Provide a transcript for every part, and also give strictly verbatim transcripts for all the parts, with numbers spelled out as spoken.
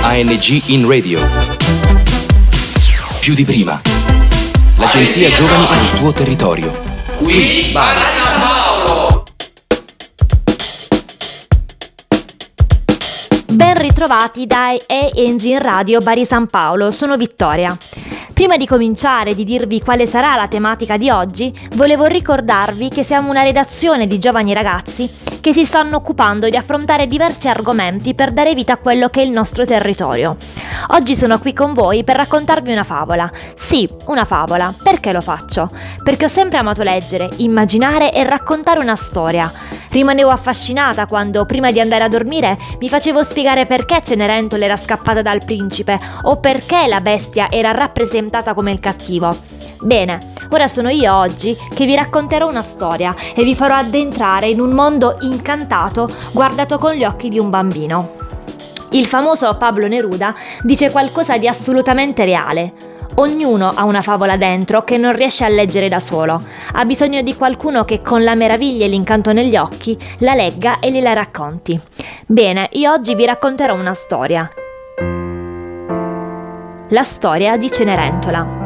A N G in radio. Più di prima. L'agenzia Giovani nel tuo territorio. Qui Bari San Paolo. Ben ritrovati dai A N G in radio Bari San Paolo, sono Vittoria. Prima di cominciare e di dirvi quale sarà la tematica di oggi, volevo ricordarvi che siamo una redazione di giovani ragazzi che si stanno occupando di affrontare diversi argomenti per dare vita a quello che è il nostro territorio. Oggi sono qui con voi per raccontarvi una favola. Sì, una favola. Perché lo faccio? Perché ho sempre amato leggere, immaginare e raccontare una storia. Rimanevo affascinata quando, prima di andare a dormire, mi facevo spiegare perché Cenerentola era scappata dal principe o perché la bestia era rappresentata come il cattivo. Bene, ora sono io oggi che vi racconterò una storia e vi farò addentrare in un mondo incantato guardato con gli occhi di un bambino. Il famoso Pablo Neruda dice qualcosa di assolutamente reale. Ognuno ha una favola dentro che non riesce a leggere da solo. Ha bisogno di qualcuno che con la meraviglia e l'incanto negli occhi la legga e gliela racconti. Bene, io oggi vi racconterò una storia. La storia di Cenerentola.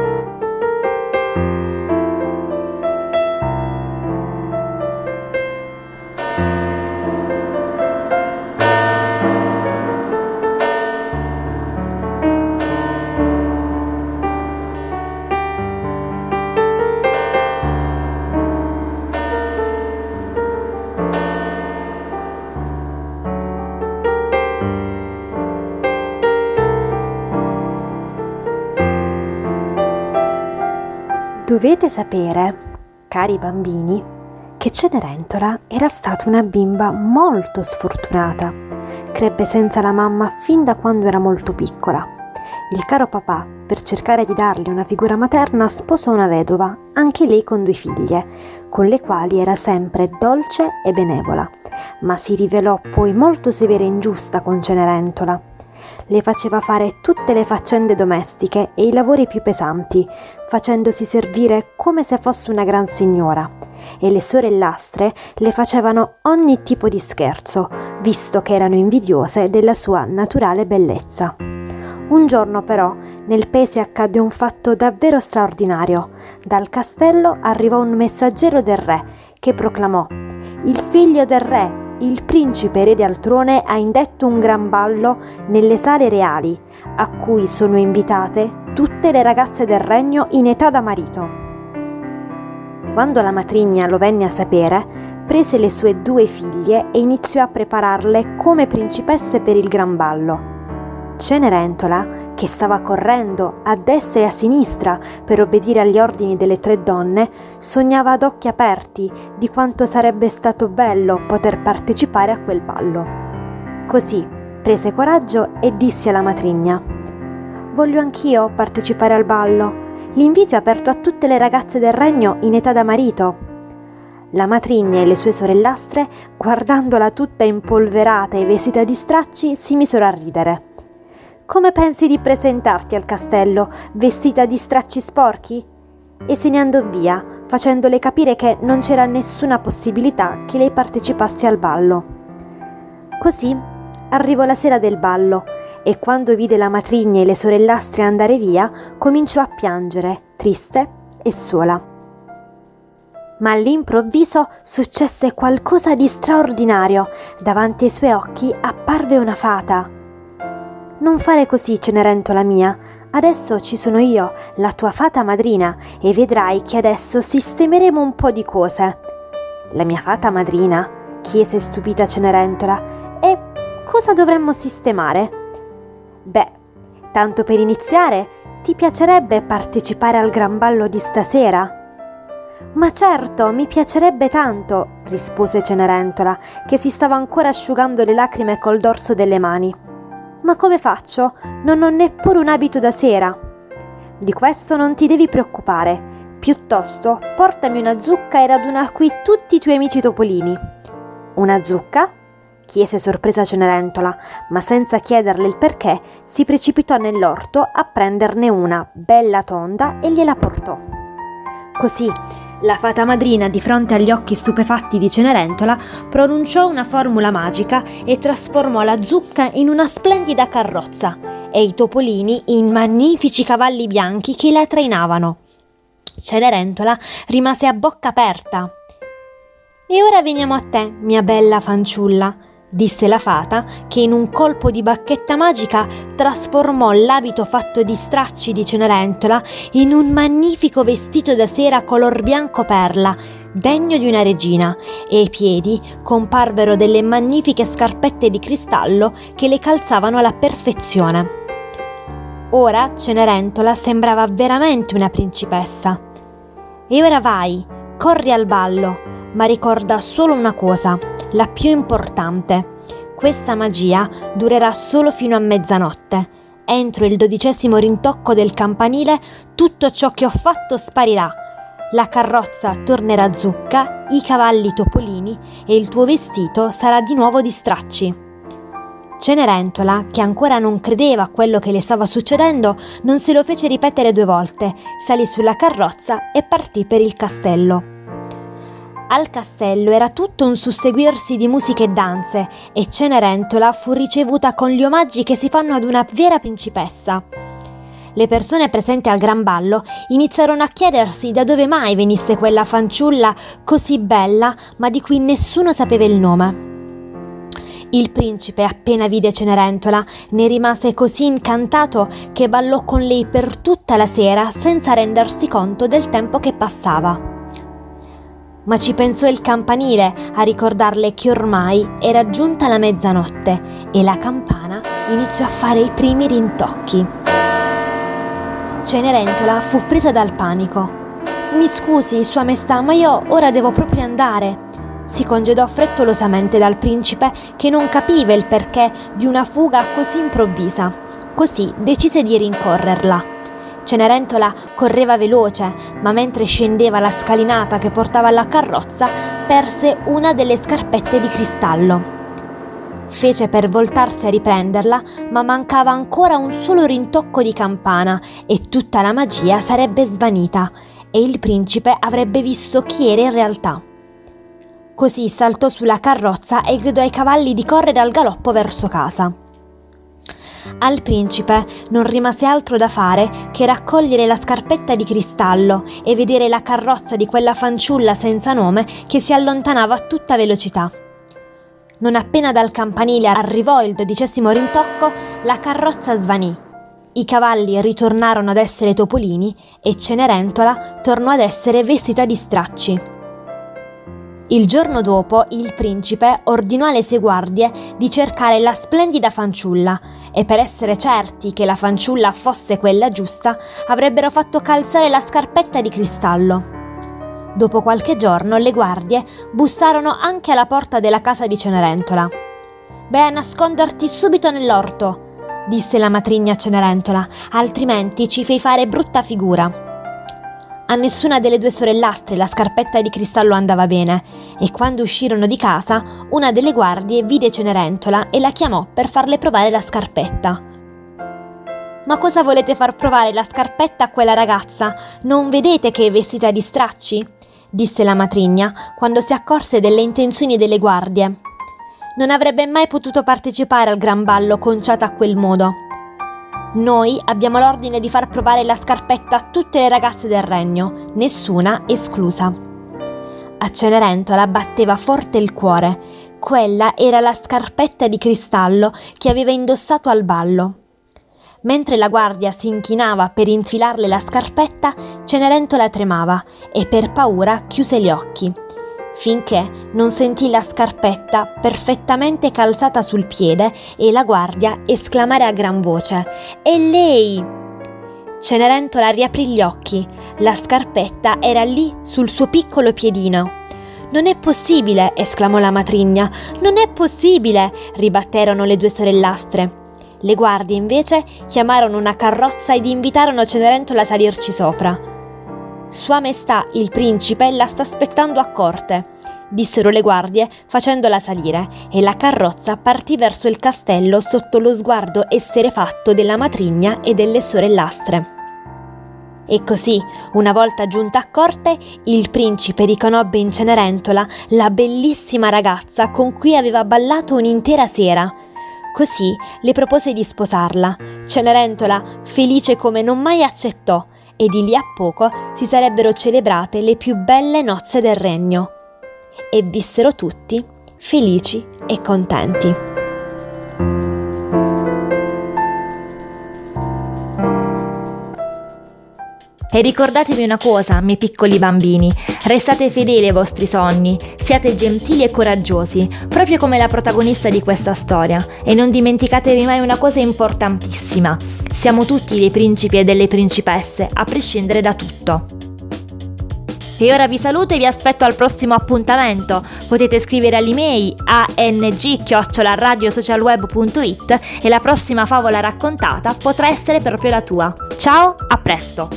Dovete sapere, cari bambini, che Cenerentola era stata una bimba molto sfortunata. Crebbe senza la mamma fin da quando era molto piccola. Il caro papà, per cercare di darle una figura materna, sposò una vedova, anche lei con due figlie, con le quali era sempre dolce e benevola, ma si rivelò poi molto severa e ingiusta con Cenerentola. Le faceva fare tutte le faccende domestiche e i lavori più pesanti, facendosi servire come se fosse una gran signora, e le sorellastre le facevano ogni tipo di scherzo, visto che erano invidiose della sua naturale bellezza. Un giorno però nel paese accadde un fatto davvero straordinario. Dal castello arrivò un messaggero del re che proclamò: «Il figlio del re, il principe erede al trone, ha indetto un gran ballo nelle sale reali, a cui sono invitate tutte le ragazze del regno in età da marito». Quando la matrigna lo venne a sapere, prese le sue due figlie e iniziò a prepararle come principesse per il gran ballo. Cenerentola, che stava correndo a destra e a sinistra per obbedire agli ordini delle tre donne, sognava ad occhi aperti di quanto sarebbe stato bello poter partecipare a quel ballo. Così prese coraggio e disse alla matrigna: «Voglio anch'io partecipare al ballo. L'invito è aperto a tutte le ragazze del regno in età da marito». La matrigna e le sue sorellastre, guardandola tutta impolverata e vestita di stracci, si misero a ridere. «Come pensi di presentarti al castello, vestita di stracci sporchi?» E se ne andò via, facendole capire che non c'era nessuna possibilità che lei partecipasse al ballo. Così arrivò la sera del ballo e quando vide la matrigna e le sorellastre andare via, cominciò a piangere, triste e sola. Ma all'improvviso successe qualcosa di straordinario. Davanti ai suoi occhi apparve una fata. «Non fare così, Cenerentola mia. Adesso ci sono io, la tua fata madrina, e vedrai che adesso sistemeremo un po' di cose». «La mia fata madrina?» chiese stupita Cenerentola. «E cosa dovremmo sistemare?» «Beh, tanto per iniziare, ti piacerebbe partecipare al gran ballo di stasera?» «Ma certo, mi piacerebbe tanto», rispose Cenerentola, che si stava ancora asciugando le lacrime col dorso delle mani. «Ma come faccio? Non ho neppure un abito da sera». «Di questo non ti devi preoccupare. Piuttosto, portami una zucca e raduna qui tutti i tuoi amici topolini». «Una zucca?» chiese sorpresa Cenerentola, ma senza chiederle il perché si precipitò nell'orto a prenderne una bella tonda e gliela portò. Così La fata madrina, di fronte agli occhi stupefatti di Cenerentola, pronunciò una formula magica e trasformò la zucca in una splendida carrozza e i topolini in magnifici cavalli bianchi che la trainavano. Cenerentola rimase a bocca aperta. «E ora veniamo a te, mia bella fanciulla», disse la fata, che in un colpo di bacchetta magica trasformò l'abito fatto di stracci di Cenerentola in un magnifico vestito da sera color bianco perla, degno di una regina, e ai piedi comparvero delle magnifiche scarpette di cristallo che le calzavano alla perfezione. Ora Cenerentola sembrava veramente una principessa. «E ora vai, corri al ballo, ma ricorda solo una cosa, la più importante. Questa magia durerà solo fino a mezzanotte. Entro il dodicesimo rintocco del campanile tutto ciò che ho fatto sparirà. La carrozza tornerà zucca, i cavalli topolini e il tuo vestito sarà di nuovo di stracci». Cenerentola, che ancora non credeva a quello che le stava succedendo, non se lo fece ripetere due volte, salì sulla carrozza e partì per il castello. Al castello era tutto un susseguirsi di musiche e danze e Cenerentola fu ricevuta con gli omaggi che si fanno ad una vera principessa. Le persone presenti al gran ballo iniziarono a chiedersi da dove mai venisse quella fanciulla così bella ma di cui nessuno sapeva il nome. Il principe, appena vide Cenerentola, ne rimase così incantato che ballò con lei per tutta la sera senza rendersi conto del tempo che passava. Ma ci pensò il campanile a ricordarle che ormai era giunta la mezzanotte e la campana iniziò a fare i primi rintocchi. Cenerentola fu presa dal panico. «Mi scusi, Sua Maestà, ma io ora devo proprio andare». Si congedò frettolosamente dal principe, che non capiva il perché di una fuga così improvvisa. Così decise di rincorrerla. Cenerentola correva veloce, ma mentre scendeva la scalinata che portava alla carrozza, perse una delle scarpette di cristallo. Fece per voltarsi a riprenderla, ma mancava ancora un solo rintocco di campana e tutta la magia sarebbe svanita e il principe avrebbe visto chi era in realtà. Così saltò sulla carrozza e gridò ai cavalli di correre al galoppo verso casa. Al principe non rimase altro da fare che raccogliere la scarpetta di cristallo e vedere la carrozza di quella fanciulla senza nome che si allontanava a tutta velocità. Non appena dal campanile arrivò il dodicesimo rintocco, la carrozza svanì. I cavalli ritornarono ad essere topolini e Cenerentola tornò ad essere vestita di stracci. Il giorno dopo il principe ordinò alle sue guardie di cercare la splendida fanciulla e per essere certi che la fanciulla fosse quella giusta avrebbero fatto calzare la scarpetta di cristallo. Dopo qualche giorno le guardie bussarono anche alla porta della casa di Cenerentola. «Vai a nasconderti subito nell'orto», disse la matrigna a Cenerentola, «altrimenti ci fai fare brutta figura». A nessuna delle due sorellastre la scarpetta di cristallo andava bene e quando uscirono di casa una delle guardie vide Cenerentola e la chiamò per farle provare la scarpetta. «Ma cosa volete far provare la scarpetta a quella ragazza? Non vedete che è vestita di stracci?» disse la matrigna quando si accorse delle intenzioni delle guardie. Non avrebbe mai potuto partecipare al gran ballo conciata a quel modo. «Noi abbiamo l'ordine di far provare la scarpetta a tutte le ragazze del regno, nessuna esclusa». A Cenerentola batteva forte il cuore. Quella era la scarpetta di cristallo che aveva indossato al ballo. Mentre la guardia si inchinava per infilarle la scarpetta, Cenerentola tremava e per paura chiuse gli occhi, finché non sentì la scarpetta perfettamente calzata sul piede e la guardia esclamare a gran voce: «È lei!». Cenerentola riaprì gli occhi. La scarpetta era lì sul suo piccolo piedino. «Non è possibile!», esclamò la matrigna. «Non è possibile!», ribatterono le due sorellastre. Le guardie invece chiamarono una carrozza ed invitarono Cenerentola a salirci sopra. «Sua Maestà, il principe, la sta aspettando a corte», dissero le guardie facendola salire, e la carrozza partì verso il castello sotto lo sguardo esterrefatto della matrigna e delle sorellastre. E così, una volta giunta a corte, il principe riconobbe in Cenerentola la bellissima ragazza con cui aveva ballato un'intera sera. Così le propose di sposarla. Cenerentola, felice come non mai, accettò e di lì a poco si sarebbero celebrate le più belle nozze del regno. E vissero tutti felici e contenti. E ricordatevi una cosa, miei piccoli bambini, restate fedeli ai vostri sogni, siate gentili e coraggiosi, proprio come la protagonista di questa storia, e non dimenticatevi mai una cosa importantissima: siamo tutti dei principi e delle principesse, a prescindere da tutto. E ora vi saluto e vi aspetto al prossimo appuntamento. Potete scrivere all'email a n g chiocciola radio social web punto i t e la prossima favola raccontata potrà essere proprio la tua. Ciao, a presto!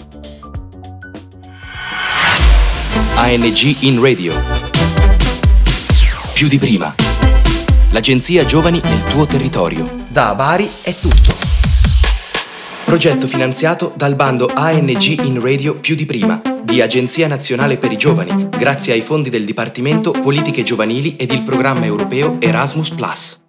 A N G in Radio. Più di prima. L'agenzia Giovani nel tuo territorio. Da Bari è tutto. Progetto finanziato dal bando A N G in Radio Più di prima di Agenzia Nazionale per i Giovani, grazie ai fondi del Dipartimento Politiche Giovanili ed il programma europeo Erasmus Plus.